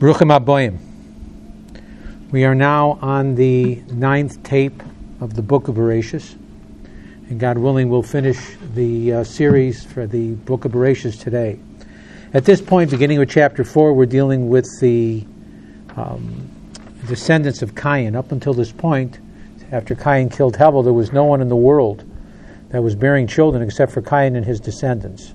Bruchim Aboyim. We are now on the 9th tape of the book of Bereshis, and God willing we'll finish the series for the book of Bereshis today. At this point, beginning with chapter 4, we're dealing with the descendants of Cain. Up until this point, after Cain killed Hevel, there was no one in the world that was bearing children except for Cain and his descendants.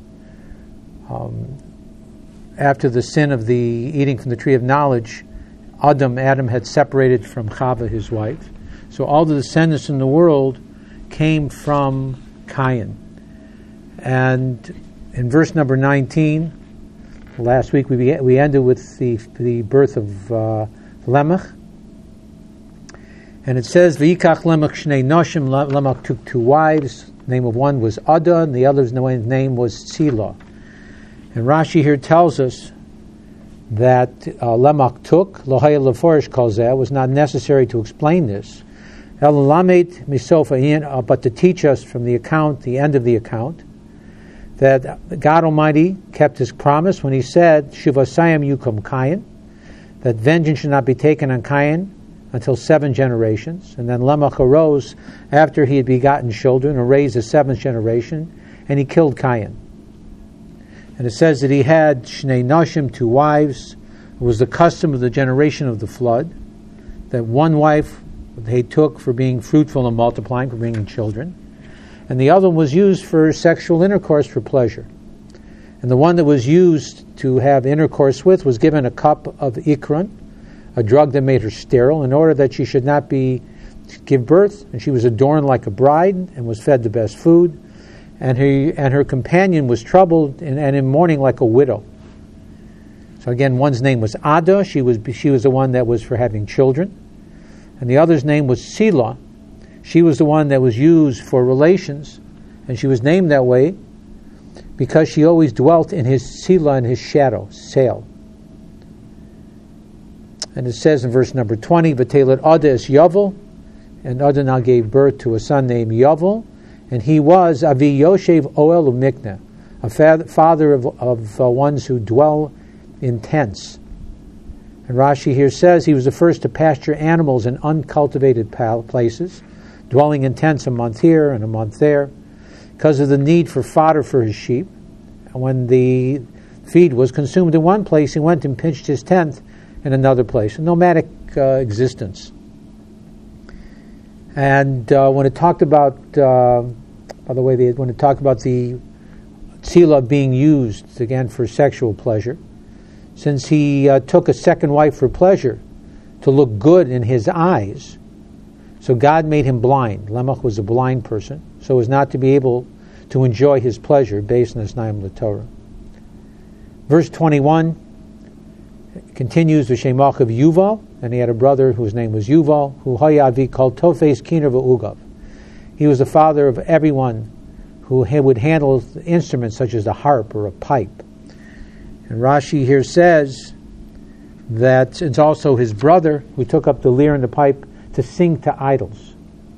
After the sin of the eating from the tree of knowledge, Adam had separated from Chava, his wife. So all the descendants in the world came from Cain. And in verse number 19, last week we ended with the birth of Lamech. And it says, V'yikach Lamech shnei noshim, Lamech took two wives. The name of one was Ada, and the other's name was Tzila. And Rashi here tells us that Lamech took, Lohaya Leforish Kalzeh, was not necessary to explain this. Elalamed Misofa, but to teach us from the account, the end of the account, that God Almighty kept His promise when He said, Shivasayim Yukum Cain, that vengeance should not be taken on Cain until 7 generations. And then Lamech arose after he had begotten children and raised the 7th generation, and he killed Cain. And it says that he had Shnei Nashim, 2 wives. It was the custom of the generation of the flood, that one wife they took for being fruitful and multiplying, for bringing children, and the other one was used for sexual intercourse for pleasure. And the one that was used to have intercourse with was given a cup of ikron, a drug that made her sterile, in order that she should not give birth, and she was adorned like a bride and was fed the best food. And her companion was troubled and in mourning like a widow. So again, one's name was Ada. She was the one that was for having children, and the other's name was Sila. She was the one that was used for relations, and she was named that way because she always dwelt in his Sila, in his shadow, Sail. And it says in verse number 20, V'telet Ada es Yavel, and Ada now gave birth to a son named Yavel. And he was Avi Yoshev Oel Umikna, a father of ones who dwell in tents. And Rashi here says he was the first to pasture animals in uncultivated places, dwelling in tents a month here and a month there, because of the need for fodder for his sheep. And when the feed was consumed in one place, he went and pitched his tent in another place, a nomadic existence. And when it talked about, by the way, when it talked about the tzila being used, again, for sexual pleasure, since he took a second wife for pleasure, to look good in his eyes, so God made him blind. Lamech was a blind person, so as not to be able to enjoy his pleasure based on his Naim LaTorah. Verse 21 continues the Shemach of Yuval, and he had a brother whose name was Yuval, who Hayavi called Tofes Kiner V'Ugav. He was the father of everyone who would handle instruments such as a harp or a pipe. And Rashi here says that it's also his brother who took up the lyre and the pipe to sing to idols.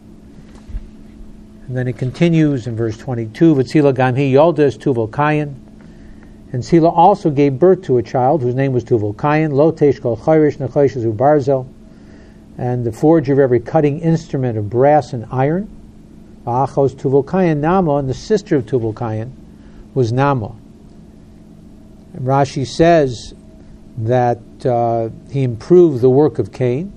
And then it continues in verse 22, V'tzila Gamhi Yoldes Tuval Kayin. And Sila also gave birth to a child whose name was Tuval Kayin, Lo Teshkol Chayrish Nechaysh Barzel, and the forger of every cutting instrument of brass and iron. Achos Tuval Kayin Nama, and the sister of Tuval Kayin was Nama. And Rashi says that he improved the work of Cain,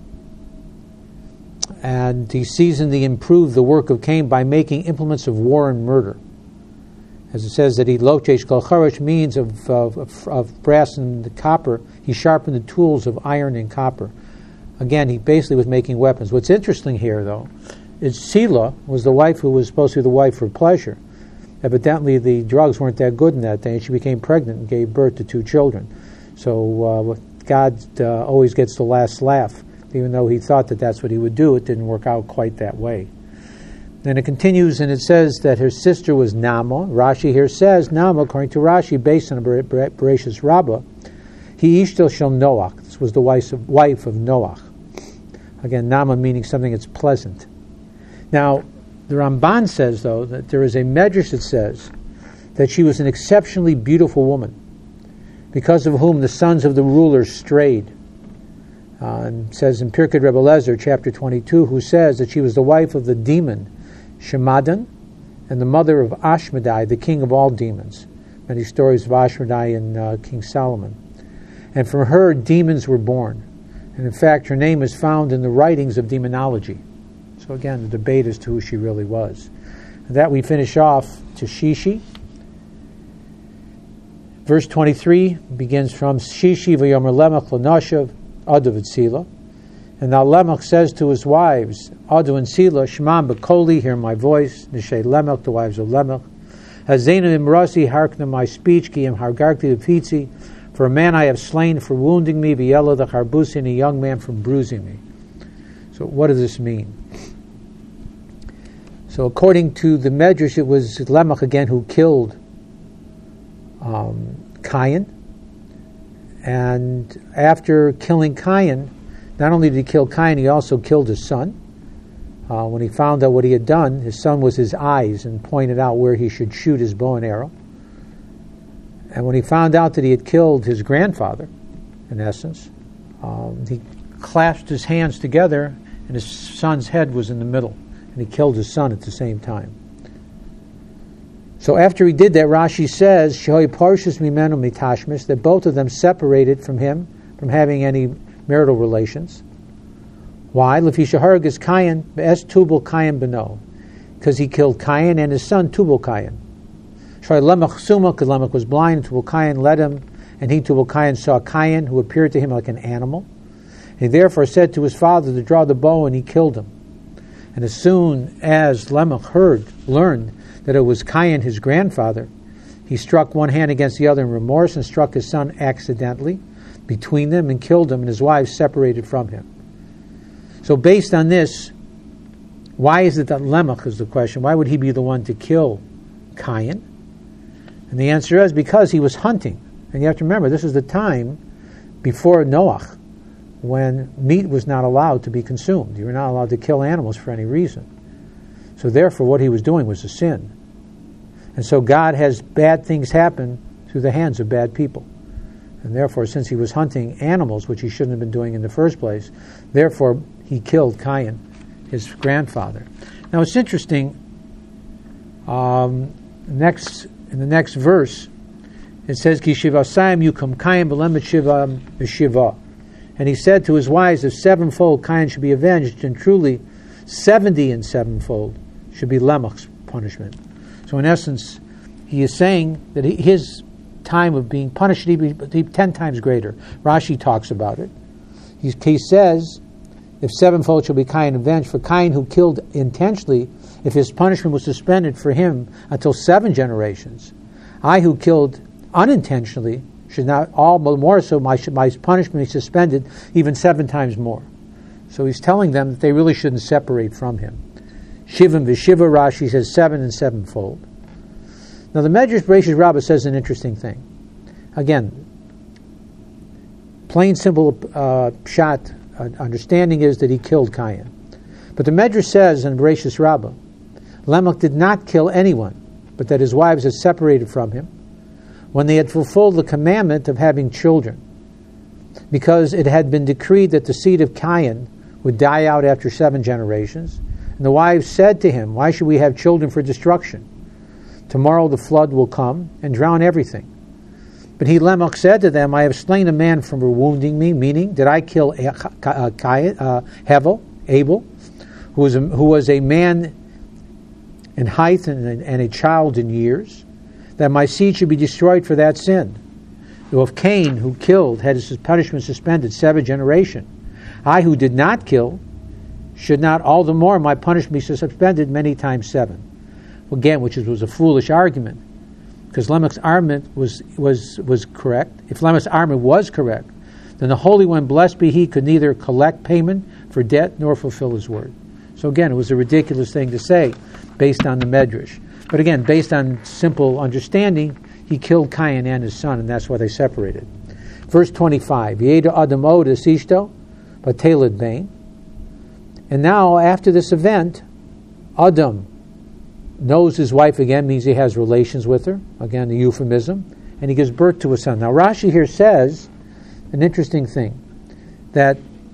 and he seasoned improved the work of Cain by making implements of war and murder. As it says that he lochesh kol charash means of brass and copper. He sharpened the tools of iron and copper. Again, he basically was making weapons. What's interesting here, though, is Sila was the wife who was supposed to be the wife for pleasure. Evidently, the drugs weren't that good in that day, and she became pregnant and gave birth to 2 children. So God always gets the last laugh. Even though he thought that that's what he would do, it didn't work out quite that way. Then it continues, and it says that her sister was Nama. Rashi here says, Nama, according to Rashi, based on Bereshis Rabbah, he ishtel shel Noach. This was the wife of Noach. Again, Nama meaning something that's pleasant. Now, the Ramban says, though, that there is a medrash that says that she was an exceptionally beautiful woman, because of whom the sons of the rulers strayed. It says in Pirkei Rebbe Lezer, chapter 22, who says that she was the wife of the demon Shemadan and the mother of Ashmedai, the king of all demons. Many stories of Ashmedai in King Solomon. And from her, demons were born. And in fact, her name is found in the writings of demonology. So again, the debate as to who she really was. And that we finish off to Shishi. Verse 23 begins from Shishi v'yomer Lemach l'noshav Adu v'tzila. And now Lemach says to his wives, Adu and Sila, Shema b'koli, hear my voice, Nishei Lemach, the wives of Lemach. Hazenu imrasi, hearken my speech, ki im hargarti v'pitzi, for a man I have slain for wounding me, v'yela the harbusi, and a young man for bruising me. So what does this mean? So according to the Medrash, it was Lemach again who killed Cain. And after killing Cain, not only did he kill Cain, he also killed his son. When he found out what he had done, his son was his eyes and pointed out where he should shoot his bow and arrow. And when he found out that he had killed his grandfather, in essence, he clasped his hands together and his son's head was in the middle. And he killed his son at the same time. So after he did that, Rashi says, Shehoy Parshas Mimenu Mitashmish, that both of them separated from him, from having any marital relations. Why? Lefisha Hargas Cain, Es Tubal Cain Beno. Because he killed Cain and his son Tubal Cain. Shoy Lemach Suma, because Lemach was blind, and Tubal Cain led him, and he, Tubal Cain, saw Cain, who appeared to him like an animal. He therefore said to his father to draw the bow, and he killed him. And as soon as Lemach learned that it was Cain, his grandfather, he struck one hand against the other in remorse and struck his son accidentally between them and killed him, and his wives separated from him. So based on this, why is it that Lemach is the question? Why would he be the one to kill Cain? And the answer is because he was hunting. And you have to remember, this is the time before Noach, when meat was not allowed to be consumed. You were not allowed to kill animals for any reason. So therefore, what he was doing was a sin. And so God has bad things happen through the hands of bad people. And therefore, since he was hunting animals, which he shouldn't have been doing in the first place, therefore he killed Cain, his grandfather. Now it's interesting, in the next verse, it says, Ki shivasayim yukum Cain b'lemet shiva b'shiva. And he said to his wives, if sevenfold Cain should be avenged, and truly 70 and sevenfold should be Lemach's punishment. So in essence, he is saying that his time of being punished would be 10 times greater. Rashi talks about it. He says, if sevenfold shall be Cain avenged, for Cain who killed intentionally, if his punishment was suspended for him until 7 generations, I who killed unintentionally should not all but more so my punishment be suspended even 7 times more. So he's telling them that they really shouldn't separate from him. Shivim v'shiva, Rashi says 7 and sevenfold. Now the Medrash Bereishis Rabbah says an interesting thing. Again, plain simple pshat understanding is that he killed Cain. But the Medrash says in Bereishis Rabbah, Lemach did not kill anyone, but that his wives had separated from him when they had fulfilled the commandment of having children, because it had been decreed that the seed of Cain would die out after 7 generations. And the wives said to him, why should we have children for destruction? Tomorrow the flood will come and drown everything. But he, Lemach, said to them, I have slain a man from wounding me, meaning, did I kill Hevel, Abel, who was a man in height and a child in years, that my seed should be destroyed for that sin. Though if Cain, who killed, had his punishment suspended 7 generations, I who did not kill, should not all the more my punishment be suspended many times 7. Again, which was a foolish argument, because Lemach's argument was correct. If Lemach's argument was correct, then the Holy One, blessed be He, could neither collect payment for debt nor fulfill His word. So again, it was a ridiculous thing to say based on the Medrash. But again, based on simple understanding, he killed Cain and his son, and that's why they separated. Verse 25, Yeda Adam Oda Sishto, Batelid Bain. And now, after this event, Adam knows his wife again, means he has relations with her, again, the euphemism, and he gives birth to a son. Now, Rashi here says an interesting thing, that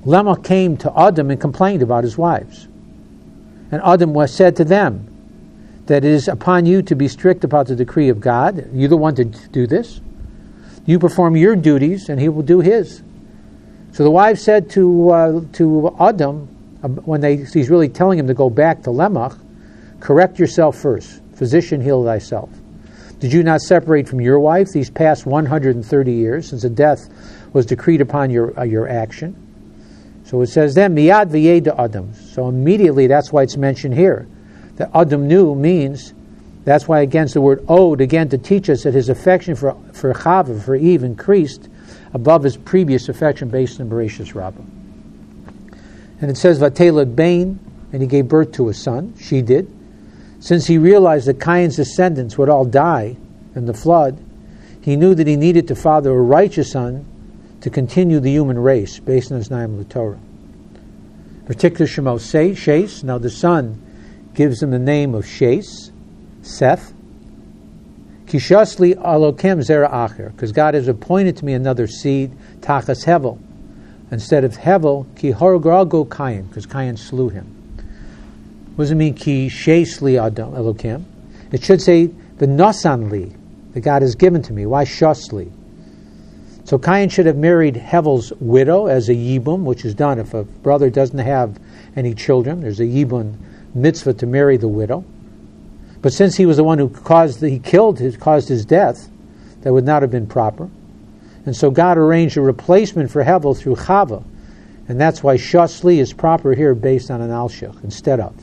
Lamech came to Adam and complained about his wives. And Adam said to them that it is upon you to be strict about the decree of God. You're the one to do this. You perform your duties, and he will do his. So the wives said to Adam, when he's really telling him to go back to Lamech, correct yourself first. Physician, heal thyself. Did you not separate from your wife these past 130 years, since a death was decreed upon your action? So it says then, miyad v'yeda Adam. So immediately, that's why it's mentioned here. That Adam knew means, that's why against the word owed, again to teach us that his affection for Chava, for Eve, increased above his previous affection based on Bereshis Rabbah. And it says, Vatelad Bain, and he gave birth to a son, she did. Since he realized that Cain's descendants would all die in the flood, he knew that he needed to father a righteous son to continue the human race based on his Naim Torah. Particular Shemo Shes, now the son gives him the name of Shes, Seth. Kishasli Alokem Zera Acher, because God has appointed to me another seed, Tachas Hevel. Instead of Hevel, Ki Horgrago Cain, because Cain slew him. What does it mean, Ki Shesli Adam Elokem? It should say, the Nosan Li, that God has given to me. Why Shasli? So Cain should have married Hevel's widow as a Yibum, which is done if a brother doesn't have any children. There's a Yibum mitzvah to marry the widow. But since he was the one who caused his death, that would not have been proper. And so God arranged a replacement for Hevel through Chava. And that's why Shasli is proper here based on an Alshich instead of.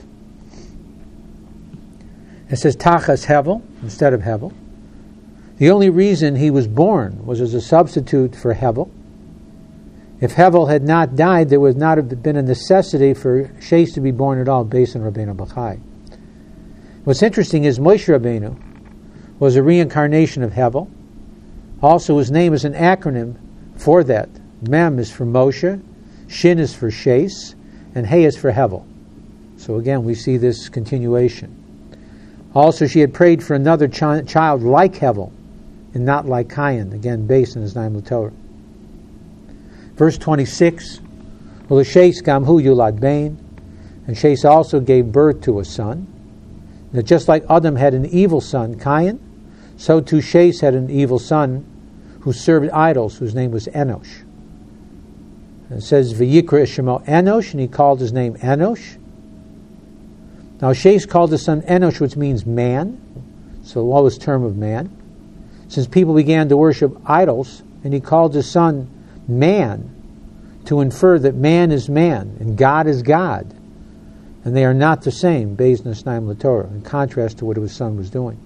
It says Tachas Hevel instead of Hevel. The only reason he was born was as a substitute for Hevel. If Hevel had not died, there would not have been a necessity for Shes to be born at all based on Rabbeinu Bachai. What's interesting is Moshe Rabbeinu was a reincarnation of Hevel. Also, his name is an acronym for that. Mem is for Moshe, Shin is for Shes, and He is for Hevel. So again, we see this continuation. Also, she had prayed for another child like Hevel, and not like Cain, again based on his Naim Torah. Verse 26, Shes gamhu yulad bain, and Shes also gave birth to a son. That just like Adam had an evil son, Cain, so too Shes had an evil son who served idols, whose name was Enosh. And it says, V'yikra Shemo Enosh, and he called his name Enosh. Now Shes called his son Enosh, which means man, so the lowest term of man. Since people began to worship idols, and he called his son man, to infer that man is man, and God is God. And they are not the same, based on the Snaim Torah, in contrast to what his son was doing.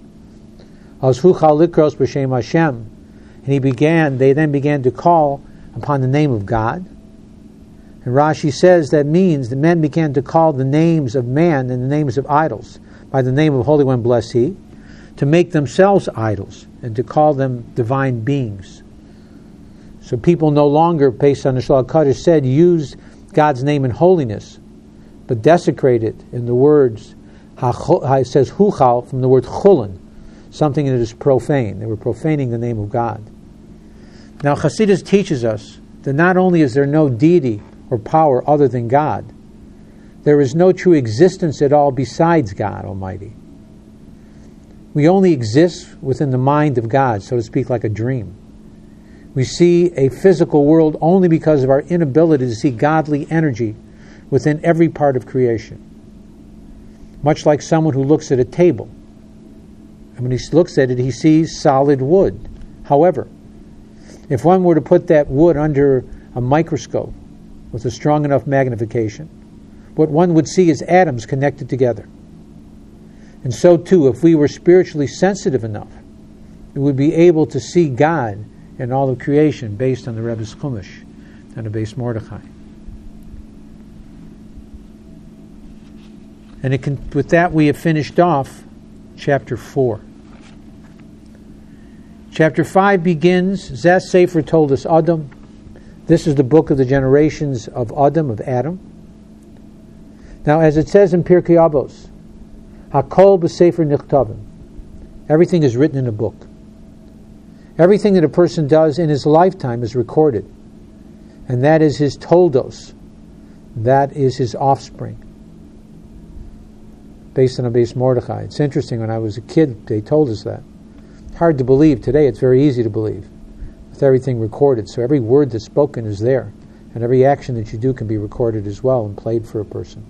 And they then began to call upon the name of God. And Rashi says that means the men began to call the names of man and the names of idols by the name of Holy One, bless He, to make themselves idols and to call them divine beings. So people no longer, based on the Shalach Kaddish said, used God's name in holiness, but desecrate it in the words, it says huchal, from the word chulin, something that is profane. They were profaning the name of God. Now Chassidus teaches us that not only is there no deity or power other than God, there is no true existence at all besides God Almighty. We only exist within the mind of God, so to speak, like a dream. We see a physical world only because of our inability to see godly energy within every part of creation. Much like someone who looks at a table. And when he looks at it, he sees solid wood. However, if one were to put that wood under a microscope with a strong enough magnification, what one would see is atoms connected together. And so too, if we were spiritually sensitive enough, we would be able to see God in all of creation based on the Rebbe's Chumash and the Beis Mordechai. And with that, we have finished off chapter 4. Chapter 5 begins, Zeh Sefer told us Adam. This is the book of the generations of Adam, of Adam. Now, as it says in Pirkei Avos, Hakol b'Sefer Nichtavim. Everything is written in a book. Everything that a person does in his lifetime is recorded. And that is his toldos, That is his offspring, based on a base Mordechai. It's interesting, when I was a kid, they told us that. Hard to believe. Today it's very easy to believe, with everything recorded. So every word that's spoken is there, and every action that you do can be recorded as well and played for a person.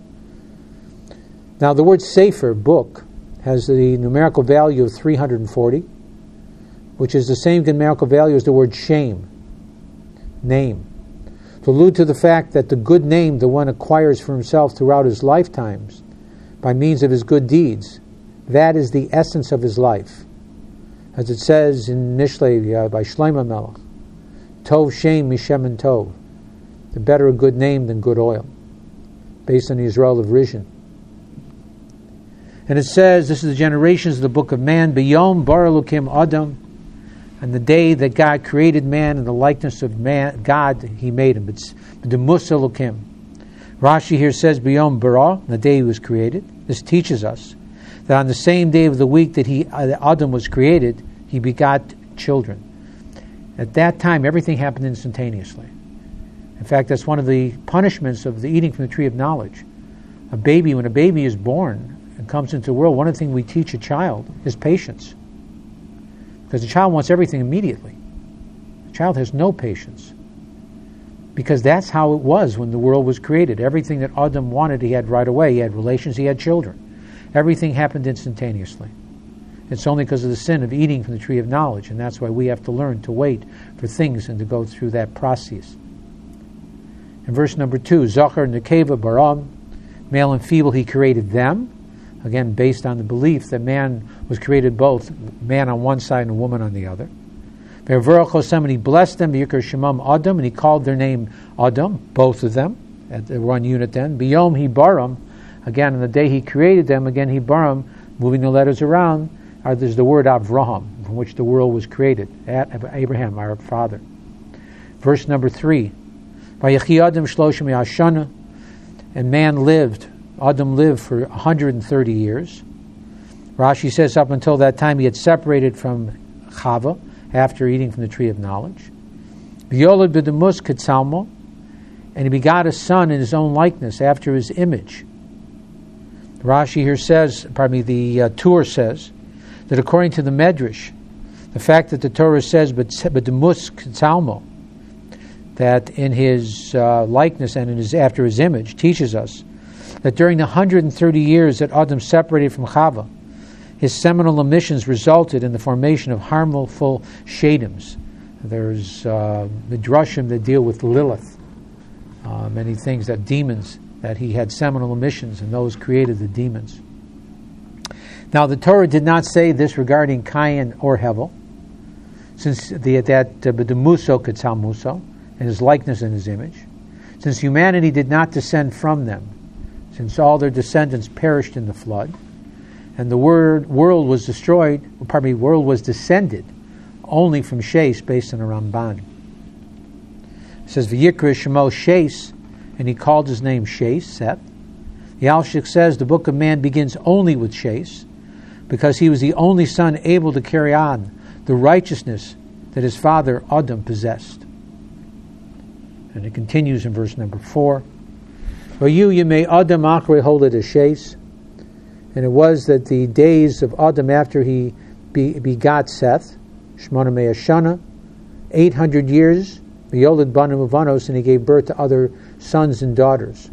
Now the word sefer, book, has the numerical value of 340, which is the same numerical value as the word shame, name, to allude to the fact that the good name the one acquires for himself throughout his lifetimes by means of his good deeds, that is the essence of his life. As it says in Mishlei by Shlomo Melech, Tov Shem Mishem Tov, the better a good name than good oil, based on the Israel of Rishon. And it says, this is the generations of the book of man, B'yom bar Elokim Adam, and the day that God created man in the likeness of man, God, he made him. It's B'demus Elokim. Rashi here says, B'yom bara, the day he was created. This teaches us that on the same day of the week that Adam was created, he begot children. At that time, everything happened instantaneously. In fact, that's one of the punishments of the eating from the tree of knowledge. When a baby is born and comes into the world, one of the things we teach a child is patience. Because the child wants everything immediately. The child has no patience. Because that's how it was when the world was created. Everything that Adam wanted, he had right away. He had relations, he had children. Everything happened instantaneously. It's only because of the sin of eating from the tree of knowledge, and that's why we have to learn to wait for things and to go through that process. In verse number 2, Zachar and Nekeva Baram, male and female, he created them. Again, based on the belief that man was created both, man on one side and a woman on the other. And he blessed them, Yikar Shemam Adam, and he called their name Adam, both of them, at the one unit then. Biyom he baram, again, on the day he created them, again he baram, moving the letters around, there's the word Avraham, from which the world was created, Abraham, our father. Verse number 3, Vayechi Adam shloshim yashana, and man lived, Adam lived for 130 years. Rashi says up until that time he had separated from Chava after eating from the tree of knowledge. V'yolad b'demus ketzalmo, and he begot a son in his own likeness after his image. Rashi here says, the Tur says, that according to the Medrash, the fact that the Torah says b'demus ketzalmo, that in his likeness and after his image, teaches us that during the 130 years that Adam separated from Chava, his seminal emissions resulted in the formation of harmful shadims. There's midrashim that deal with Lilith, many things, that demons, that he had seminal emissions, and those created the demons. Now the Torah did not say this regarding Cain or Hevel, since that b'demuso ketzalmuso, in his likeness and his image, since humanity did not descend from them, since all their descendants perished in the flood, and the world was descended only from Shes, based on a Ramban. It says, V'yikra Shemo Shes, and he called his name Shes, Seth. The Alshik says the book of man begins only with Shes, because he was the only son able to carry on the righteousness that his father Adam possessed. And it continues in verse number 4. You may Adam Achre hold it as Shes. And it was that the days of Adam after he begot Seth, Shmona Mea Shana, 800 years, V'yolad banim uvanos, and he gave birth to other sons and daughters.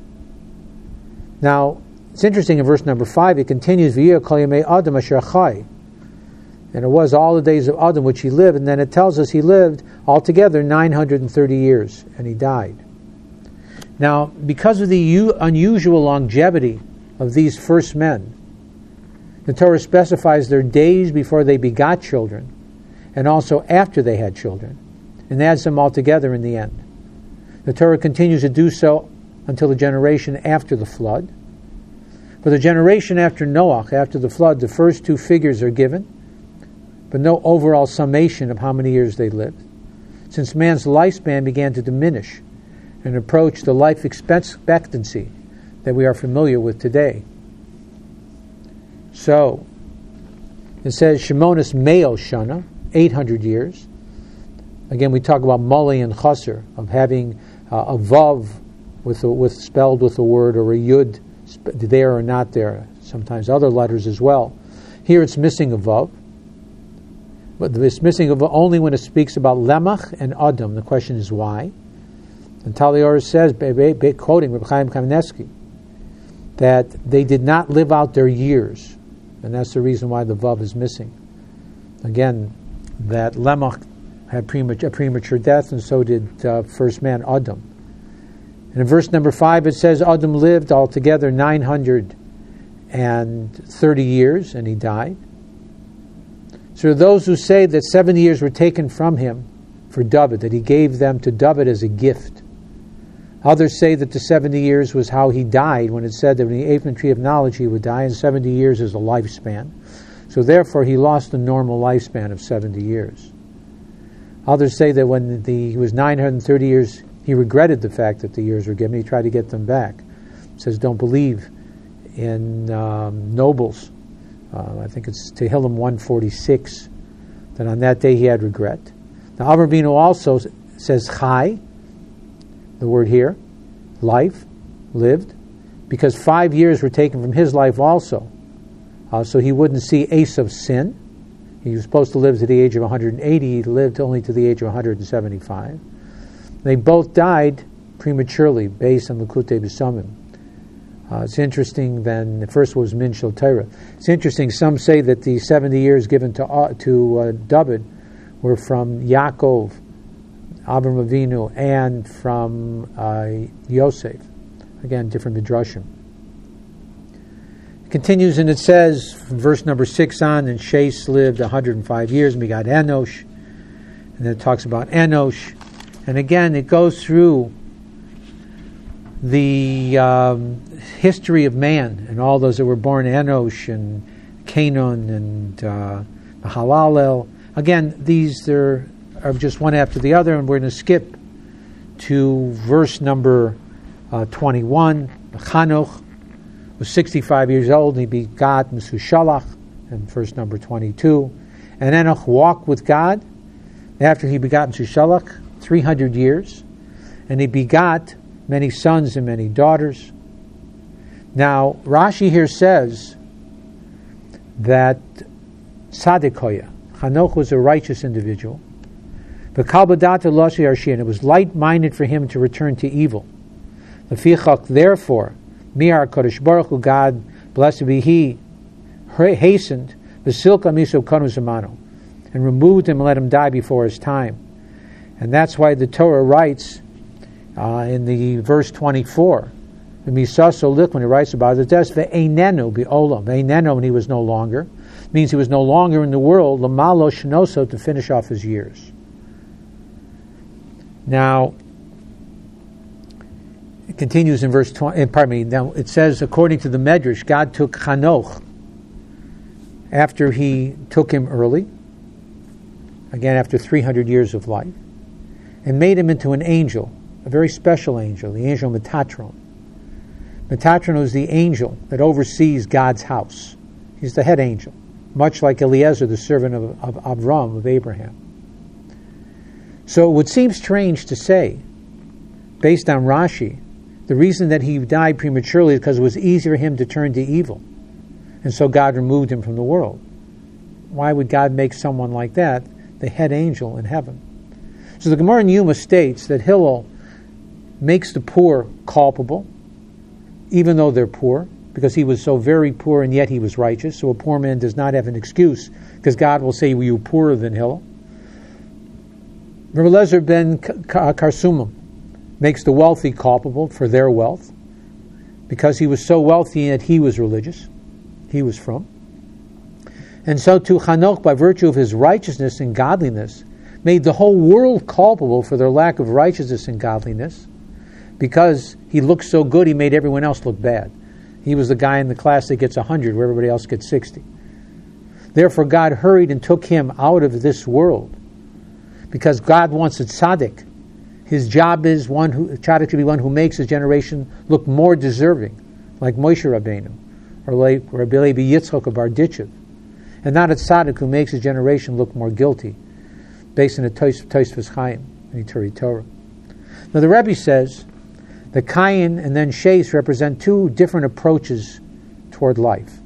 Now, it's interesting in verse number 5, it continues, V'yeh kol yamei Adam asher chai. And it was all the days of Adam which he lived, and then it tells us he lived altogether 930 years, and he died. Now, because of the unusual longevity of these first men, the Torah specifies their days before they begot children, and also after they had children, and adds them all together in the end. The Torah continues to do so until the generation after the flood. For the generation after Noach, after the flood, the first two figures are given, but no overall summation of how many years they lived, since man's lifespan began to diminish and approach the life expectancy that we are familiar with today. So, it says, Shemonis Meo Shana, 800 years. Again, we talk about Mali and Chaser, of having a Vav spelled with a word, or a yud there or not there. Sometimes other letters as well. Here it's missing a vav, but it's missing a vav only when it speaks about lemach and adam. The question is why. And Talior says, quoting Reb Chaim Kamenetsky, that they did not live out their years, and that's the reason why the vav is missing. Again, that lemach had a premature death, and so did first man Adam. And in verse number 5 it says Adam lived altogether 930 years, and he died. So those who say that 70 years were taken from him for David, that he gave them to David as a gift. Others say that the 70 years was how he died, when it said that when he ate from the tree of knowledge he would die, and 70 years is a lifespan. So therefore he lost the normal lifespan of 70 years. Others say that when he was 930 years, he regretted the fact that the years were given. He tried to get them back. It says, don't believe in nobles. I think it's Tehillim 146, that on that day he had regret. Now, Avraham Avinu also says chai, the word here, life, lived, because 5 years were taken from his life also. So he wouldn't see Esav's sin. He was supposed to live to the age of 180. He lived only to the age of 175. They both died prematurely, based on Likutei B'Sumim. It's interesting. Then the first was Min Shel Torah. It's interesting. Some say that the 70 years given to David were from Yaakov, Avraham Avinu, and from Yosef. Again, different midrashim. It continues, and it says from verse number 6 on, and Shais lived 105 years, and we got Enosh, and then it talks about Enosh, and again it goes through the history of man and all those that were born, Enosh and Canaan and Mahalalel. Again, these are just one after the other, and we're going to skip to verse number 21. Chanoch was 65 years old, and he begot Mesushalach, in verse number 22. And Enoch walked with God after he begot Mesushalach 300 years, and he begot many sons and many daughters. Now, Rashi here says that Tzadikoya, Chanoch was a righteous individual, but Kalbadata Lashi Arshi, and it was light-minded for him to return to evil. Lefichach, therefore, Mi'ar Kodesh Baruch Hu, God, blessed be He, hastened V'silka Miso Kanu Zamano, and removed him and let him die before his time. And that's why the Torah writes in the verse 24, the Misaso Lich, when he writes about it, says Ve'einenu Bi'olam, Ve'einenu, when he was no longer, means he was no longer in the world, Lamalo Shnoso, to finish off his years. Now, it continues in verse 20, now it says, according to the Medrash, God took Chanoch after he took him early, again after 300 years of life, and made him into an angel, a very special angel, the angel Metatron. Metatron is the angel that oversees God's house. He's the head angel, much like Eliezer, the servant of Avram, of Abraham. So it would seem strange to say, based on Rashi, the reason that he died prematurely is because it was easy for him to turn to evil. And so God removed him from the world. Why would God make someone like that the head angel in heaven? So the Gemara in Yuma states that Hillel makes the poor culpable, even though they're poor, because he was so very poor and yet he was righteous. So a poor man does not have an excuse, because God will say, "Were you poorer than Hillel?" Rabbi Eliezer ben Karsumim makes the wealthy culpable for their wealth, because he was so wealthy that he was religious, he was from. And so too Chanoch, by virtue of his righteousness and godliness, made the whole world culpable for their lack of righteousness and godliness. Because he looked so good, he made everyone else look bad. He was the guy in the class that gets 100 where everybody else gets 60. Therefore God hurried and took him out of this world, because God wants a tzaddik. His job is tzaddik should be one who makes his generation look more deserving, like Moshe Rabbeinu, or like Rabbi Levi Yitzchok of Barditchev, and not a tzaddik who makes his generation look more guilty, based on the Tosfos Chaim and Ituri Torah. Now the Rebbe says The Cain and then Shes represent two different approaches toward life.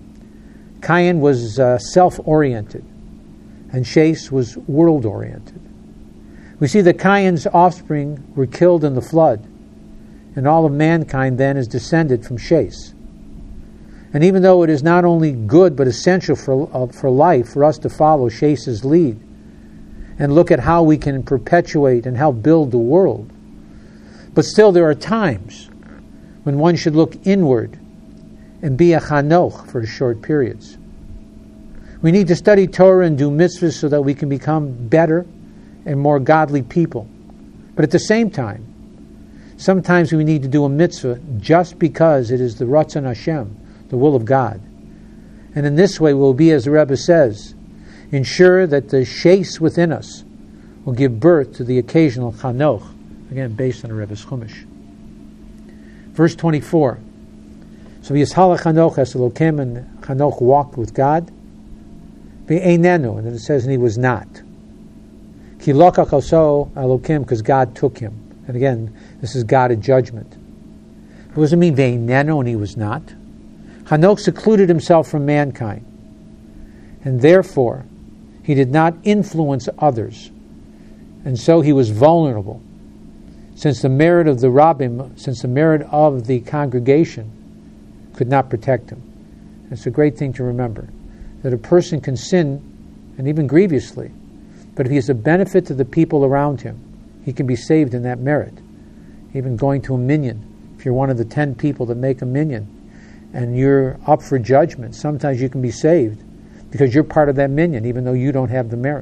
Cain was self-oriented, and Shes was world-oriented. We see that Cain's offspring were killed in the flood, and all of mankind then is descended from Shes. And even though it is not only good but essential for life for us to follow Shes's lead and look at how we can perpetuate and help build the world, but still there are times when one should look inward and be a Chanoch for short periods. We need to study Torah and do mitzvahs so that we can become better and more godly people. But at the same time, sometimes we need to do a mitzvah just because it is the Ratzon Hashem, the will of God. And in this way we'll be, as the Rebbe says, ensure that the Shes within us will give birth to the occasional Chanoch, again based on the Rebbe's Chumash. Verse 24. So Yishalach Chanoch es Elokim, and Chanoch walked with God. Ve'einenu, and then it says, and he was not. Ki lokach oso Elokim, because God took him. And again, this is God of judgment. What does it mean, ve'einenu, and he was not? Chanoch secluded himself from mankind, and therefore he did not influence others, and so he was vulnerable. Since the merit of the Rabbim, since the merit of the congregation could not protect him. It's a great thing to remember, that a person can sin, and even grievously, but if he is a benefit to the people around him, he can be saved in that merit. Even going to a minyan, if you're one of the 10 people that make a minyan, and you're up for judgment, sometimes you can be saved because you're part of that minyan, even though you don't have the merit.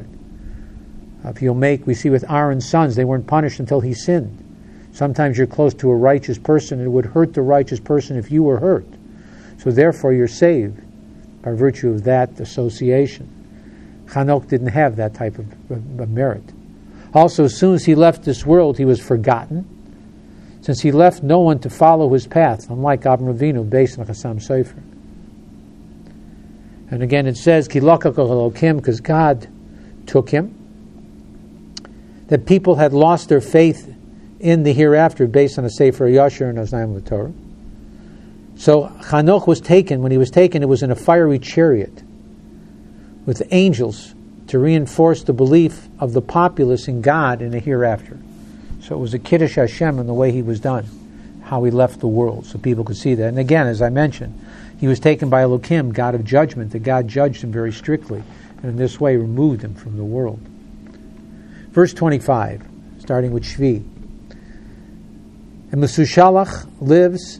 We see with Aaron's sons, they weren't punished until he sinned. Sometimes you're close to a righteous person, and it would hurt the righteous person if you were hurt. So therefore you're saved by virtue of that association. Chanoch didn't have that type of merit. Also, as soon as he left this world, he was forgotten, since he left no one to follow his path, unlike Avraham Avinu, based on Chassam Sofer. And again it says, Ki lokach Elokim, because God took him. That people had lost their faith in the hereafter based on the Sefer Yashar and Oznaim L'Torah. So Chanoch was taken. When he was taken, it was in a fiery chariot with angels to reinforce the belief of the populace in God in the hereafter. So it was a Kiddush Hashem in the way he was done, how he left the world, so people could see that. And again, as I mentioned, he was taken by Elokim, God of judgment, that God judged him very strictly, and in this way removed him from the world. Verse 25, starting with Shvi. And Mesushalach lives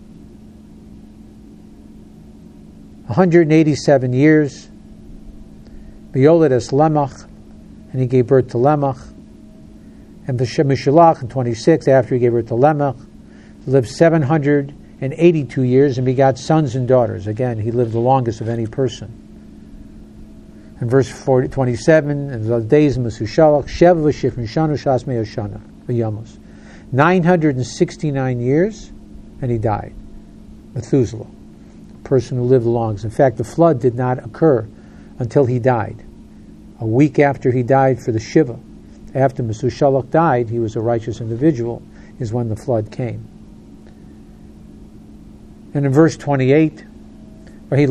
187 years. V'yoled es Lemach, and he gave birth to Lemach. And Mishalach in 26, after he gave birth to Lemach, lived 782 years and begot sons and daughters. Again, he lived the longest of any person. In verse 27, in the days of Mesushalach, Sheva v'shifrin shana shas mei shana v'yamos. 969 years, and he died. Methuselah, a person who lived the longest. In fact, the flood did not occur until he died. A week after he died for the Shiva, after Mesushalach died, he was a righteous individual, is when the flood came. And in verse 28, and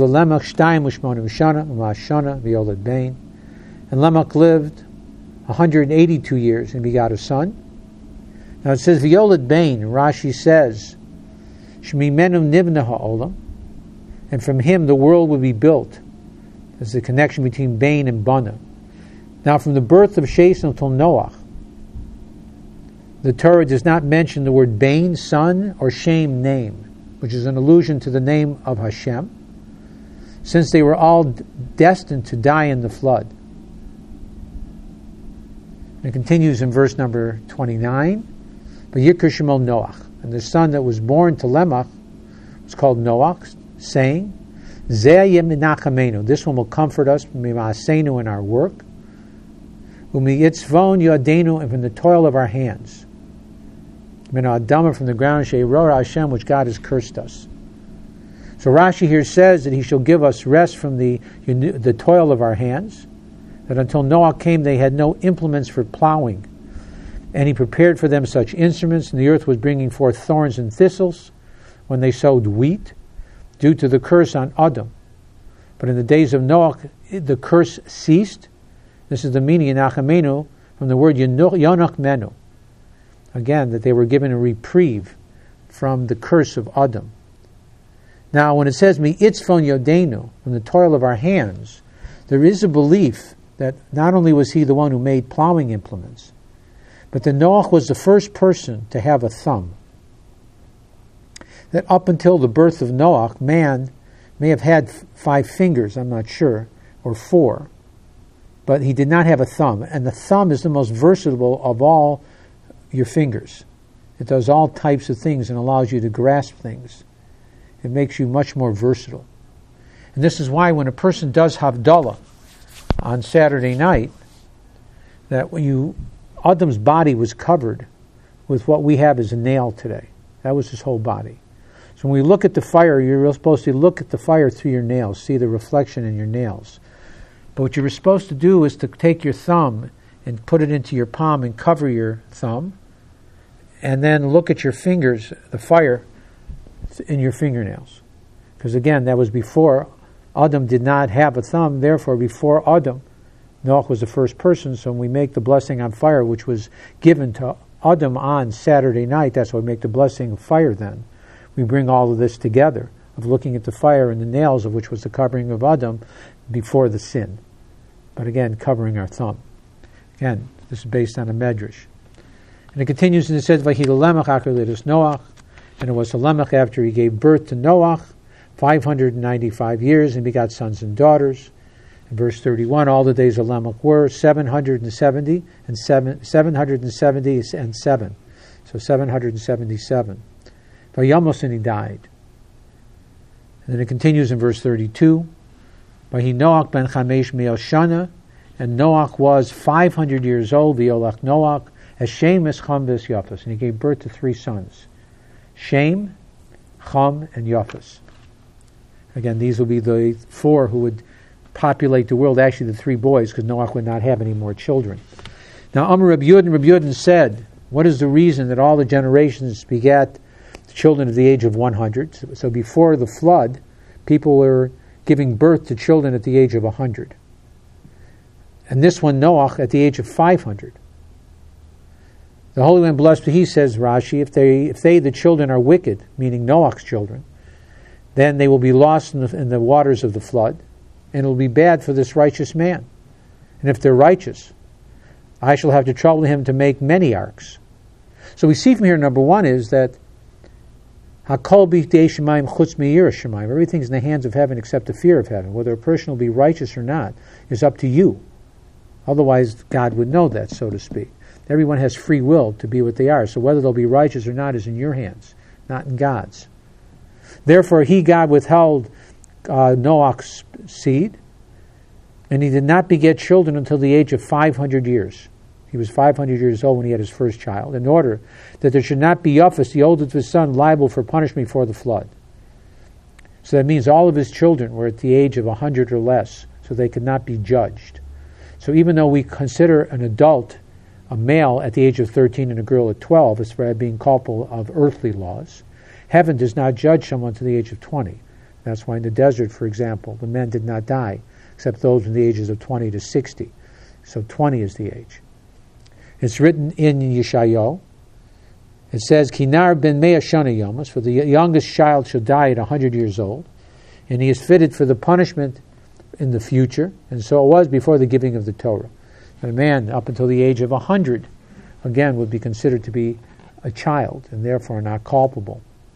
Lemach lived 182 years and begot a son. Now it says V'yoled Bain, Rashi says, Shmimenu nivna ha'olam, and from him the world would be built. There's the connection between Bain and Bana. Now from the birth of Shes until Noach, the Torah does not mention the word Bain, son, or Shem, name, which is an allusion to the name of Hashem, since they were all destined to die in the flood. And it continues in verse number 29, but Yikra Shemo Noach, and the son that was born to Lemach was called Noach, saying, Zeh yeminachamenu, this one will comfort us mimaasenu in our work, umiyitzvon yadenu, and from the toil of our hands, min adama, from the ground, she'irora Hashem, which God has cursed us. So Rashi here says that he shall give us rest from the toil of our hands, that until Noah came they had no implements for plowing, And he prepared for them such instruments, and the earth was bringing forth thorns and thistles when they sowed wheat, due to the curse on Adam. But in the days of Noah, the curse ceased. This is the meaning in Nachamenu from the word Yonach Menu. Again, that they were given a reprieve from the curse of Adam. Now, when it says Mi'itzvon Yodenu, from the toil of our hands, there is a belief that not only was he the one who made plowing implements, but that Noah was the first person to have a thumb. That up until the birth of Noah, man may have had 5 fingers, I'm not sure, or 4, but he did not have a thumb. And the thumb is the most versatile of all your fingers. It does all types of things and allows you to grasp things. It makes you much more versatile. And this is why when a person does Havdalah on Saturday night, that Adam's body was covered with what we have as a nail today. That was his whole body. So when we look at the fire, you're supposed to look at the fire through your nails, see the reflection in your nails. But what you're supposed to do is to take your thumb and put it into your palm and cover your thumb, and then look at your fingers, the fire in your fingernails. Because again, that was before Adam did not have a thumb, therefore before Adam, Noah was the first person, so when we make the blessing on fire, which was given to Adam on Saturday night, that's why we make the blessing of fire then. We bring all of this together, of looking at the fire and the nails, of which was the covering of Adam before the sin. But again, covering our thumb. Again, this is based on a medrash. And it continues and it says, Vayhi Lamech achar lidas Noach, and it was to Lamech after he gave birth to Noach, 595 years, and begot sons and daughters. In verse 31, all the days of Lamech were 770 and 7. So 777. Vayamos, and he died. And then it continues in verse 32. Vahi Noach ben Chamesh Me'el Shana, and Noach was 500 years old, V'yolach Noach, as Shem, as Cham, ves Yafas. And he gave birth to 3 sons. Shem, Cham, and Yafas. Again, these will be the 4 who would populate the world, actually the 3 boys, because Noach would not have any more children. Now, Amar Rabbi Yudin said, what is the reason that all the generations begat children of the age of 100? So before the flood, people were giving birth to children at the age of 100. And this one, Noach, at the age of 500. The Holy One, blessed be He, says Rashi, if they, the children, are wicked, meaning Noach's children, then they will be lost in the waters of the flood, and it will be bad for this righteous man. And if they're righteous, I shall have to trouble him to make many arks. So we see from here, number 1 is that Hakol b'dei Shemaim chutz me'yirah Shemaim. Everything's in the hands of heaven except the fear of heaven. Whether a person will be righteous or not is up to you. Otherwise, God would know that, so to speak. Everyone has free will to be what they are. So whether they'll be righteous or not is in your hands, not in God's. Therefore, God withheld Noach's seed, and he did not beget children until the age of 500 years. He was 500 years old when he had his first child, in order that there should not be Yafas, the oldest of his son, liable for punishment for the flood. So that means all of his children were at the age of 100 or less, so they could not be judged. So even though we consider an adult, a male at the age of 13 and a girl at 12, as for being culpable of earthly laws, heaven does not judge someone to the age of 20. That's why in the desert, for example, the men did not die, except those in the ages of 20 to 60. So 20 is the age. It's written in Yeshayahu. It says, Kinar ben mea shana yomas, for the youngest child shall die at 100 years old, and he is fitted for the punishment in the future, and so it was before the giving of the Torah. And a man up until the age of 100, again, would be considered to be a child, and therefore not culpable.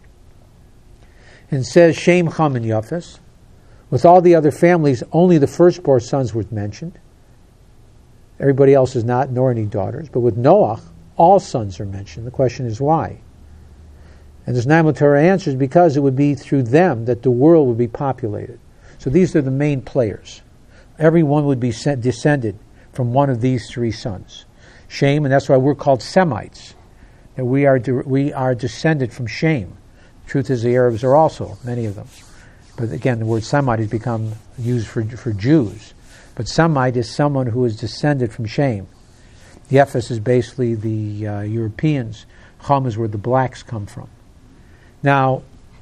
And it says, Shem, Cham, and Yafes. With all the other families, only the firstborn sons were mentioned. Everybody else is not, nor any daughters. But with Noach, all sons are mentioned. The question is why? And this Naim Torah answers, because it would be through them that the world would be populated. So these are the main players. Everyone would be descended from one of these 3 sons. Shem, and that's why we're called Semites. That we are descended from Shem. Truth is, the Arabs are also, many of them. But again, the word Semite has become used for Jews. But Semite is someone who is descended from Shem. Yefes is basically the Europeans. Chum is where the blacks come from. Now,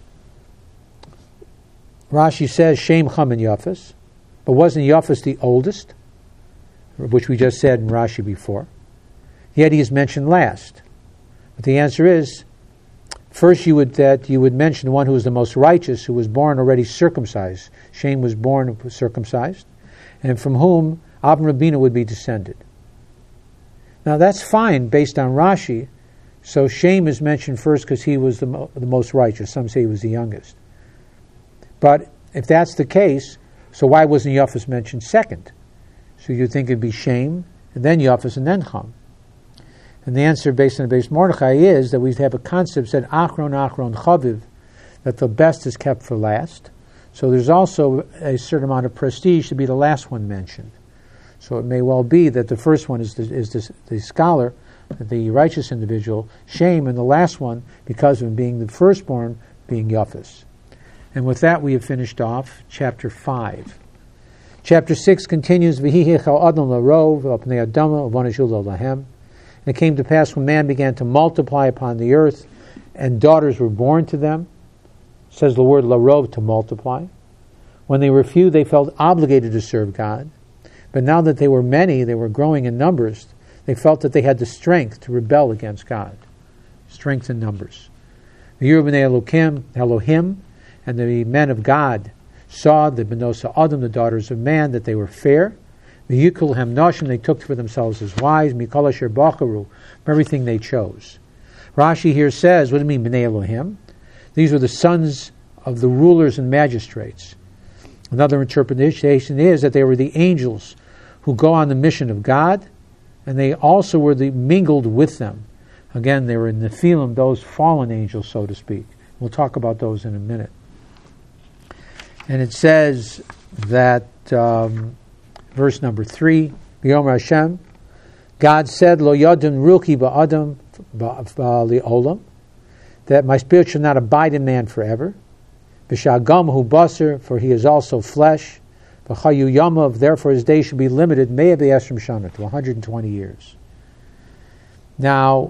Rashi says Shem, Chum, and Yefes, but wasn't Yefes the oldest, which we just said in Rashi before? Yet he is mentioned last. But the answer is, first you would mention the one who was the most righteous, who was born already circumcised. Shem was born circumcised, and from whom Avram Rabbeinu would be descended. Now that's fine based on Rashi. So Shem is mentioned first because he was the most righteous. Some say he was the youngest. But if that's the case, so why wasn't Yafes mentioned second? So you'd think it'd be Shem, and then Yafes, and then Chum. And the answer based on the base Mordechai is that we have a concept said Achron Chaviv, that the best is kept for last. So there's also a certain amount of prestige to be the last one mentioned. So it may well be that the first one is the scholar, the righteous individual, Shem, and the last one, because of him being the firstborn, being Yafes. And with that, we have finished off chapter 5. Chapter 6 continues, V'hihichal adam larov v'apnei adama v'anashul lahem. And it came to pass when man began to multiply upon the earth, and daughters were born to them, says the word larov, to multiply. When they were few, they felt obligated to serve God. But now that they were many, they were growing in numbers, they felt that they had the strength to rebel against God. Strength in numbers. The Yerubim Elohim, and the men of God saw the Benosa Adam, the daughters of man, that they were fair. The Yikul Hem Noshim, they took for themselves as wives. Mikol Asher Bacharu, from everything they chose. Rashi here says, what do you mean, Bnei Elohim? These were the sons of the rulers and magistrates. Another interpretation is that they were the angels who go on the mission of God, and they also were mingled with them. Again, they were in Nephilim, those fallen angels, so to speak. We'll talk about those in a minute. And it says that, verse number 3, B'yomer Hashem, God said, Lo yadun ruki ba'adam li'olam, that my spirit shall not abide in man forever. B'shagam hu basar, for he is also flesh. V'chayu yamav, therefore his days should be limited, me'ah b'yesrim shana, to 120 years. Now,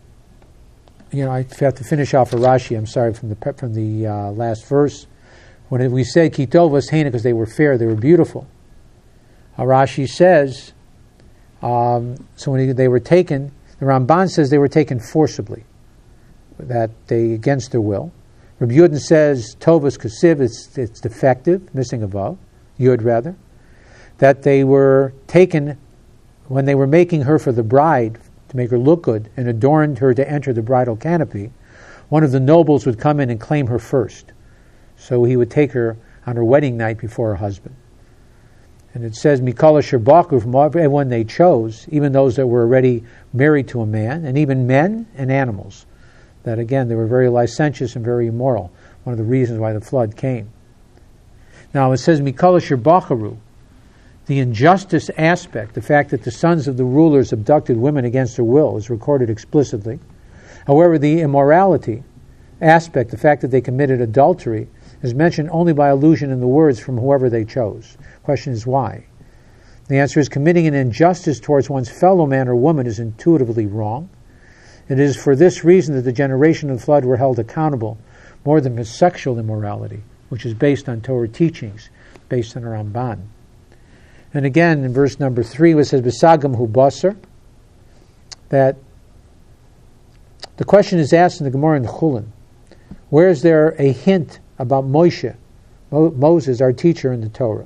I have to finish off a Rashi, I'm sorry, from the last verse. When we say Kitovas Hena, because they were fair, they were beautiful. Rashi says, so when they were taken, the Ramban says they were taken forcibly, that they against their will. Rabbi Yudin says Tovas Kasiv, it's defective, missing a vav, Yud rather, that they were taken when they were making her for the bride to make her look good and adorned her to enter the bridal canopy. One of the nobles would come in and claim her first. So he would take her on her wedding night before her husband. And it says, Mikol Asher Bacharu, from everyone they chose, even those that were already married to a man, and even men and animals. That again, they were very licentious and very immoral. One of the reasons why the flood came. Now it says, Mikol Asher Bacharu, the injustice aspect, the fact that the sons of the rulers abducted women against their will, is recorded explicitly. However, the immorality aspect, the fact that they committed adultery, is mentioned only by allusion in the words from whoever they chose. The question is why? The answer is committing an injustice towards one's fellow man or woman is intuitively wrong. It is for this reason that the generation of the flood were held accountable more than for sexual immorality, which is based on Torah teachings, based on Ramban. And again, in verse number 3, it says, B'sagam hu basar, that the question is asked in the Gemara in the Chulin, where is there a hint about Moshe, Moses, our teacher in the Torah?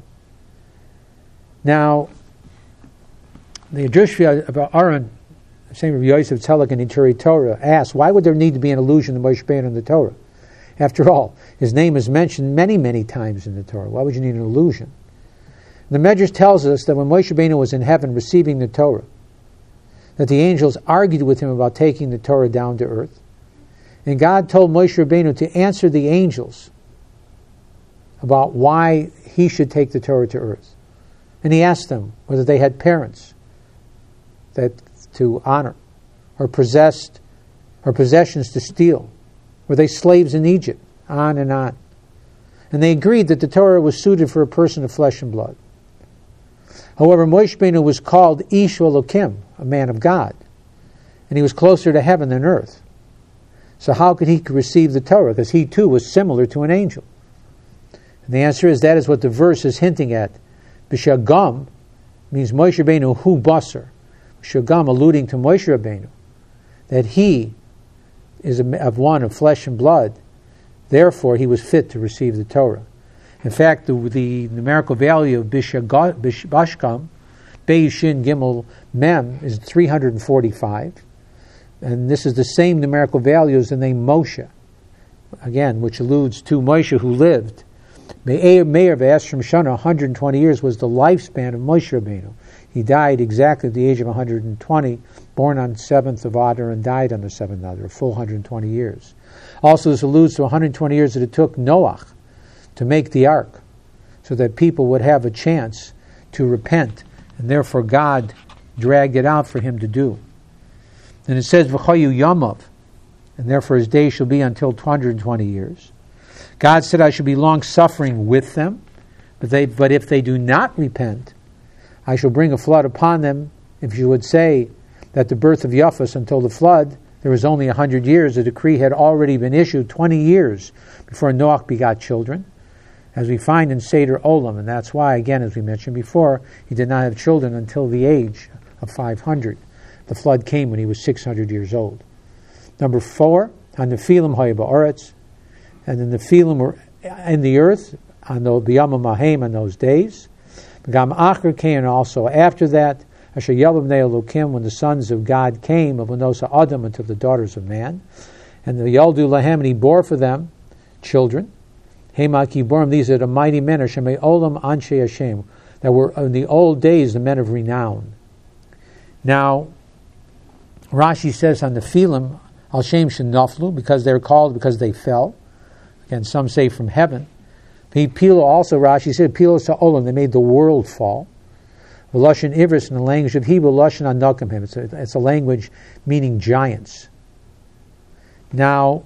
Now, the Drishya about Aaron, the same of Yosef Tzalak and Ituri Torah, asks, why would there need to be an allusion to Moshe Rabbeinu in the Torah? After all, his name is mentioned many, many times in the Torah. Why would you need an allusion? The Medrash tells us that when Moshe Rabbeinu was in heaven receiving the Torah, that the angels argued with him about taking the Torah down to earth. And God told Moshe Rabbeinu to answer the angels about why he should take the Torah to earth. And he asked them whether they had parents that to honor, or possessed, or possessions to steal. Were they slaves in Egypt? On and on. And they agreed that the Torah was suited for a person of flesh and blood. However, Moshe Rabbeinu was called Ish Elokim, a man of God, and he was closer to heaven than earth. So how could he receive the Torah? Because he too was similar to an angel. And the answer is that is what the verse is hinting at. B'shagam means Moshe Rabbeinu hu basar. B'shagam alluding to Moshe Rabbeinu, that he is of one of flesh and blood. Therefore, he was fit to receive the Torah. In fact, the numerical value of Bashkam, Bei Shin Gimel Mem, is 345. And this is the same numerical value as the name Moshe, again, which alludes to Moshe who lived. Meir V'Esrim Shana, 120 years, was the lifespan of Moshe Rabbeinu. He died exactly at the age of 120, born on 7th of Adar and died on the 7th of Adar, a full 120 years. Also, this alludes to 120 years that it took Noach to make the ark, so that people would have a chance to repent, and therefore God dragged it out for him to do. And it says, V'chayu Yamav, and therefore his days shall be until 220 years. God said, I shall be long-suffering with them, but if they do not repent, I shall bring a flood upon them. If you would say that the birth of Yafas until the flood, there was only 100 years, the decree had already been issued 20 years before Noach begot children, as we find in Seder Olam, and that's why, again, as we mentioned before, he did not have children until the age of 500. The flood came when he was 600 years old. Number 4, HaNephilim Haya Ba'aretz, and the Nephilim were in the earth on the B'yama Mahem on those days. Gam Acher came, and also after that, Asher Yavim Bnei Elokim, when the sons of God came, of Anosa Adam unto the daughters of man, and the Yaldu Lahem, and he bore for them children. Hema Kiborim, these are the mighty men, Shemei Olam Anshe Hashem, that were in the old days the men of renown. Now, Rashi says on the Nephilim, Al Shem Shenaflu, because they're called because they fell. Again, some say from heaven. Pilo also, Rashi said, Pilo Sa'olam, they made the world fall. Lashon Ivris, in the language of Hebrew, Lashon Anakim, it's a language meaning giants. Now,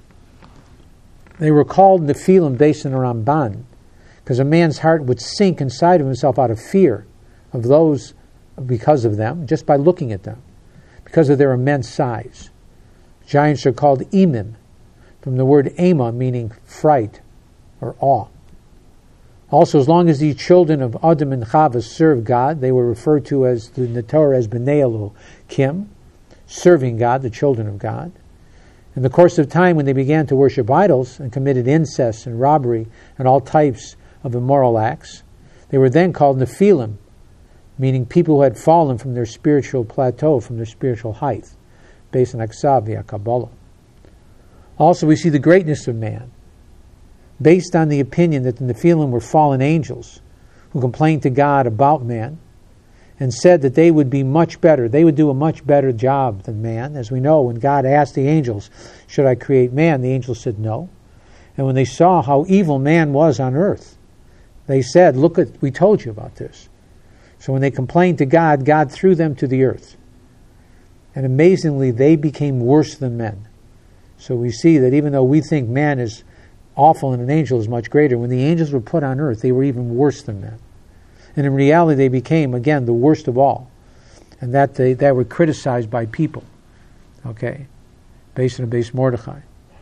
they were called Nephilim based on the Ramban, because a man's heart would sink inside of himself out of fear of those because of them, just by looking at them, because of their immense size. Giants are called Emim, from the word Ema, meaning fright or awe. Also, as long as the children of Adam and Chava served God, they were referred to as the Torah as Bnei Elokim, serving God, the children of God. In the course of time, when they began to worship idols and committed incest and robbery and all types of immoral acts, they were then called Nephilim, meaning people who had fallen from their spiritual plateau, from their spiritual height, based on Aksav via Kabbalah. Also, we see the greatness of man, based on the opinion that the Nephilim were fallen angels who complained to God about man and said that they would be much better, they would do a much better job than man. As we know, when God asked the angels, should I create man? The angels said no. And when they saw how evil man was on earth, they said, we told you about this. So when they complained to God, God threw them to the earth. And amazingly, they became worse than men. So we see that even though we think man is awful and an angel is much greater, when the angels were put on earth, they were even worse than men. And in reality, they became, again, the worst of all. And that they were criticized by people. Okay? Based on a base Mordechai.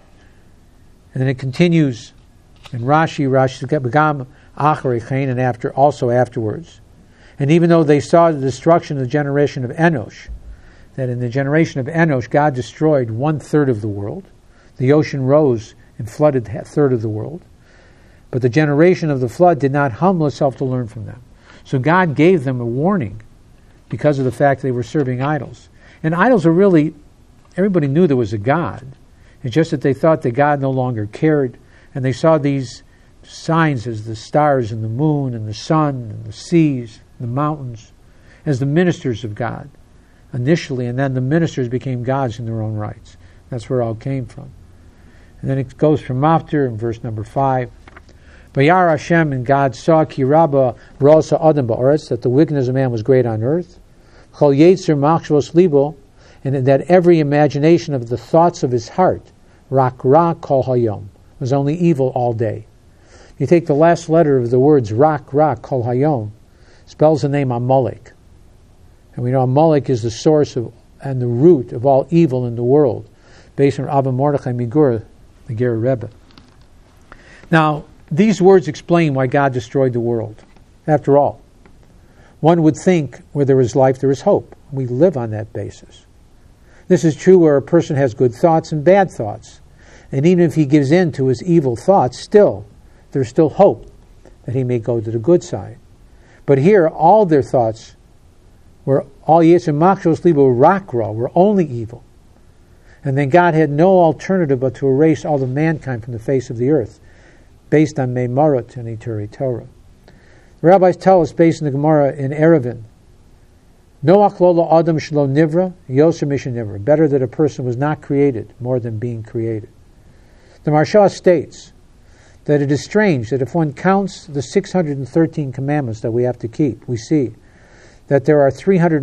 And then it continues in Rashi Begam Acharei Chain, and afterwards. And even though they saw the destruction of the generation of Enosh, that in the generation of Enosh, God destroyed 1/3 of the world. The ocean rose and flooded 1/3 of the world. But the generation of the flood did not humble itself to learn from them. So God gave them a warning because of the fact they were serving idols. And idols are really, everybody knew there was a God. It's just that they thought that God no longer cared. And they saw these signs as the stars and the moon and the sun and the seas, the mountains, as the ministers of God initially. And then the ministers became gods in their own rights. That's where it all came from. And then it goes from after in verse number 5. Vayar Hashem, and God saw ki rabba ra'asa adam ba'aretz, that the wickedness of man was great on earth. Chol yetzer machshavos libo, and that every imagination of the thoughts of his heart, rak ra kol hayom, was only evil all day. You take the last letter of the words rak ra kol hayom, spells the name Amalek. And we know Amalek is the source of and the root of all evil in the world, based on Abba Mordechai Migur, the Ger Rebbe. Now, these words explain why God destroyed the world. After all, one would think where there is life, there is hope. We live on that basis. This is true where a person has good thoughts and bad thoughts. And even if he gives in to his evil thoughts, still, there's still hope that he may go to the good side. But here, all their thoughts were all Yetzer Machshos Libo Rakra, were only evil. And then God had no alternative but to erase all of mankind from the face of the earth, based on Meimarot and Ituri Torah. The rabbis tell us, based on the Gemara in Eruvin, Noach Lola Adam Shlo Nivra, Yoser Misha Nivra. Better that a person was not created more than being created. The Maharsha states that it is strange that if one counts the 613 commandments that we have to keep, we see that there are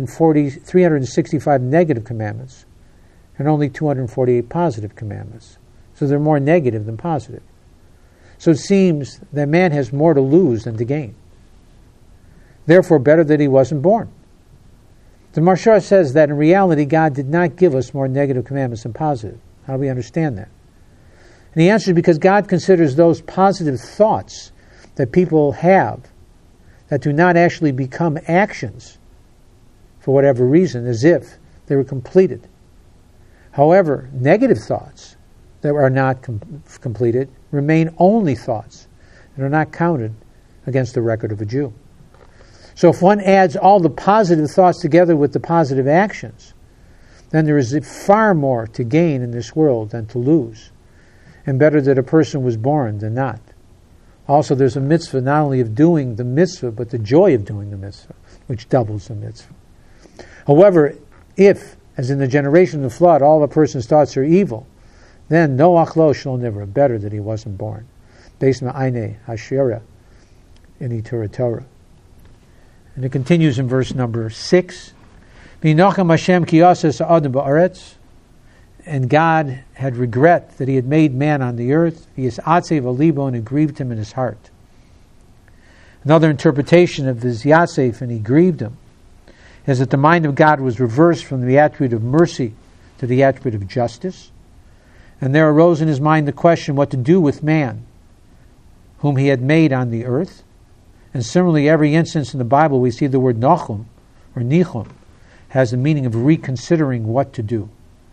365 negative commandments and only 248 positive commandments. So they're more negative than positive. So it seems that man has more to lose than to gain. Therefore, better that he wasn't born. The Maharsha says that in reality, God did not give us more negative commandments than positive. How do we understand that? And the answer is because God considers those positive thoughts that people have that do not actually become actions for whatever reason, as if they were completed. However, negative thoughts that are not completed remain only thoughts and are not counted against the record of a Jew. So if one adds all the positive thoughts together with the positive actions, then there is far more to gain in this world than to lose. And better that a person was born than not. Also, there's a mitzvah not only of doing the mitzvah, but the joy of doing the mitzvah, which doubles the mitzvah. However, if, as in the generation of the flood, all of a person's thoughts are evil, then Noach Lo Shlo Nivra, better that he wasn't born. Based on Einei Hashira in Ituri Torah. And it continues in verse number 6. V'yinochem Hashem ki yaseh ha'adam ba'aretz. And God had regret that he had made man on the earth. V'yisatzev alibo, and it grieved him in his heart. Another interpretation of this Yasef, and he grieved him, is that the mind of God was reversed from the attribute of mercy to the attribute of justice. And there arose in his mind the question what to do with man, whom he had made on the earth. And similarly, every instance in the Bible we see the word Nachum, or Nichum, has the meaning of reconsidering what to do.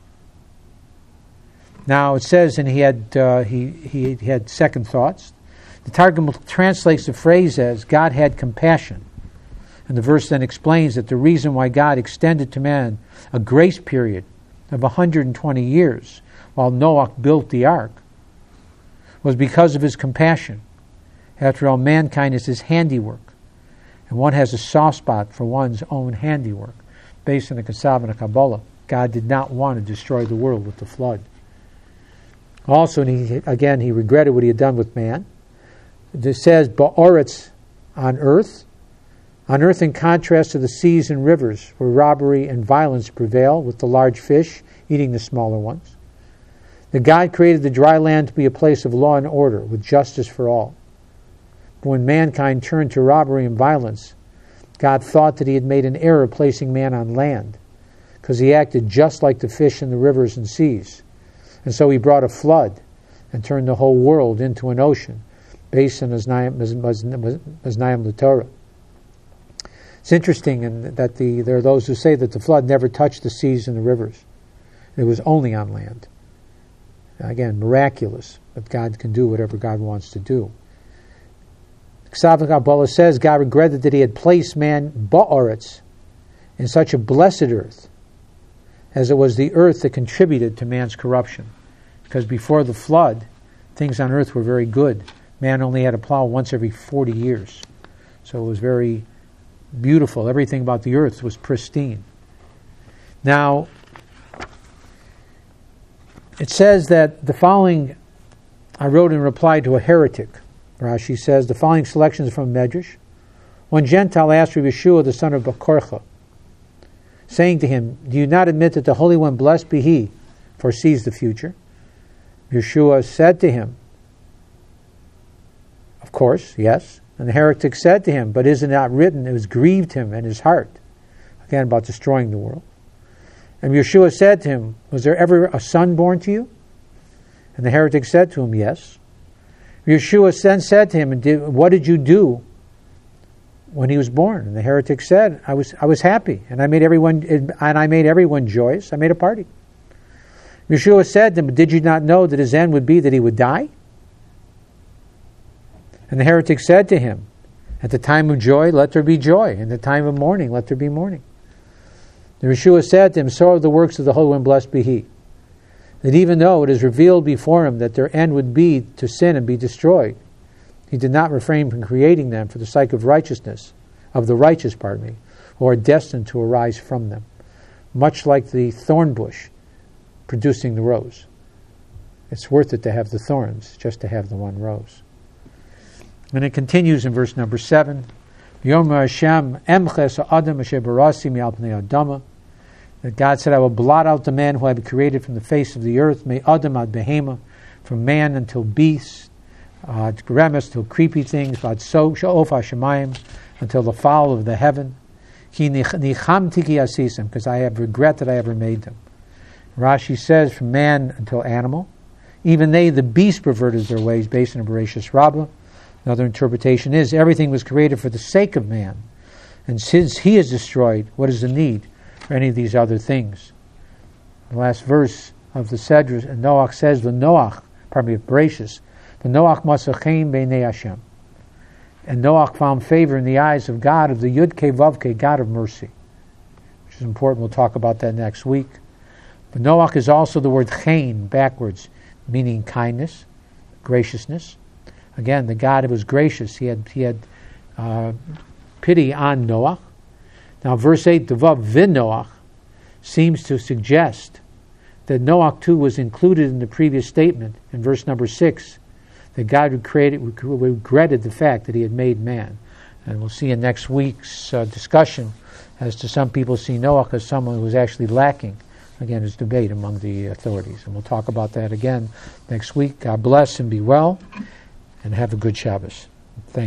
Now it says, and he had second thoughts. The Targum translates the phrase as God had compassion. And the verse then explains that the reason why God extended to man a grace period of 120 years while Noach built the ark was because of his compassion. After all, mankind is his handiwork, and one has a soft spot for one's own handiwork. Based on the Kesav and the Kabbalah, God did not want to destroy the world with the flood. Also, and he regretted what he had done with man. It says, Ba'aretz, on earth. On earth, in contrast to the seas and rivers, where robbery and violence prevail, with the large fish eating the smaller ones. The God created the dry land to be a place of law and order, with justice for all. But when mankind turned to robbery and violence, God thought that he had made an error placing man on land, because he acted just like the fish in the rivers and seas. And so he brought a flood and turned the whole world into an ocean, based on Maznayim L'Torah. It's interesting that there are those who say that the flood never touched the seas and the rivers. It was only on land. Again, miraculous, but God can do whatever God wants to do. Kesav Kabbalah says God regretted that he had placed man ba'aretz in such a blessed earth, as it was the earth that contributed to man's corruption. Because before the flood, things on earth were very good. Man only had to plow once every 40 years. So it was very beautiful. Everything about the earth was pristine. Now, it says that the following, I wrote in reply to a heretic. Rashi says, the following selections from Medrash. One Gentile asked Rabbi Yeshua, the son of Bakorcha, saying to him, do you not admit that the Holy One, blessed be He, foresees the future? Yeshua said to him, of course, yes. And the heretic said to him, but is it not written, it was grieved him and his heart, again about destroying the world. And Yeshua said to him, was there ever a son born to you? And the heretic said to him, yes. Yeshua then said to him, what did you do when he was born? And the heretic said, I was happy, and I made everyone joyous. I made a party. Yeshua said to him, did you not know that his end would be that he would die? And the heretic said to him, at the time of joy, let there be joy. In the time of mourning, let there be mourning. And Yeshua said to him, so are the works of the Holy One, blessed be He, that even though it is revealed before Him that their end would be to sin and be destroyed, He did not refrain from creating them for the sake of righteousness, of the righteous, who are destined to arise from them, much like the thorn bush producing the rose. It's worth it to have the thorns, just to have the one rose. And it continues in verse number 7. Yomer Hashem emches ha'adam asher barasi mi'al pnei adama. That God said, I will blot out the man who I have created from the face of the earth, me adam ad behema, from man until beast, gremes till creepy things,vad so sha'of hashemayim, until the fowl of the heaven. Ki nichamti ki asisem, because I have regret that I ever made them. Rashi says, from man until animal. Even they, the beast, perverted their ways, based on a Bereshis Rabbah. Another interpretation is, everything was created for the sake of man. And since he is destroyed, what is the need for any of these other things? The last verse of the Sedra, and Noach says, Bereshis, the Noach masachem beinei Hashem. And Noach found favor in the eyes of God, of the Yud-Kei Vav-Kei, God of mercy. Which is important, we'll talk about that next week. But Noach is also the word chen, backwards, meaning kindness, graciousness. Again, the God who was gracious, he had pity on Noach. Now, verse 8, Devav vin Noach, seems to suggest that Noach too was included in the previous statement in verse number 6, that God regretted the fact that He had made man. And we'll see in next week's discussion as to some people see Noach as someone who was actually lacking. Again, there's debate among the authorities, and we'll talk about that again next week. God bless and be well. And have a good Shabbos. Thank you.